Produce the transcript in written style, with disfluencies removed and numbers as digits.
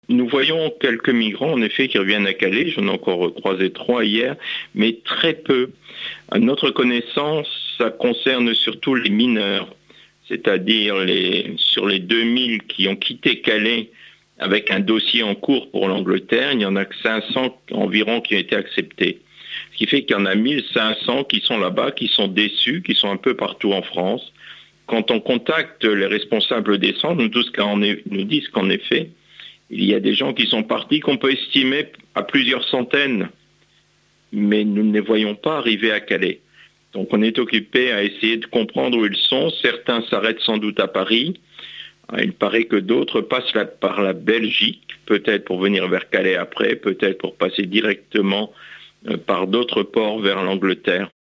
Nous voyons quelques migrants, en effet, qui reviennent à Calais. J'en ai encore croisé 3 hier, mais très peu. À notre connaissance, ça concerne surtout les mineurs, c'est-à-dire sur les 2000 qui ont quitté Calais avec un dossier en cours pour l'Angleterre, il n'y en a que 500 environ qui ont été acceptés. Ce qui fait qu'il y en a 1500 qui sont là-bas, qui sont déçus, qui sont un peu partout en France. Quand on contacte les responsables des centres, nous disent qu'en effet, il y a des gens qui sont partis qu'on peut estimer à plusieurs centaines, mais nous ne les voyons pas arriver à Calais. Donc on est occupé à essayer de comprendre où ils sont. Certains s'arrêtent sans doute à Paris. Il paraît que d'autres passent par la Belgique, peut-être pour venir vers Calais après, peut-être pour passer directement par d'autres ports vers l'Angleterre.